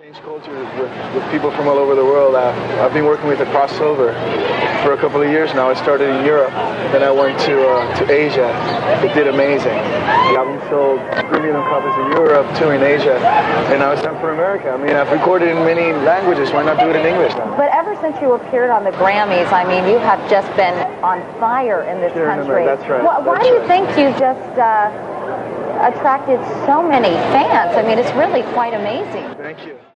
Change culture with people from all over the world. I've been working with the crossover for a couple of years now. I started in Europe, then I went to Asia. It did amazing. The album sold 3 million copies in Europe, 2 in Asia, and now it's time for America. I mean, I've recorded in many languages. Why not do it in English now? But ever since you appeared on the Grammys, I mean, you have just been on fire in this country. That's right. Why do you think you just attracted so many fans? I mean, it's really quite amazing. Thank you.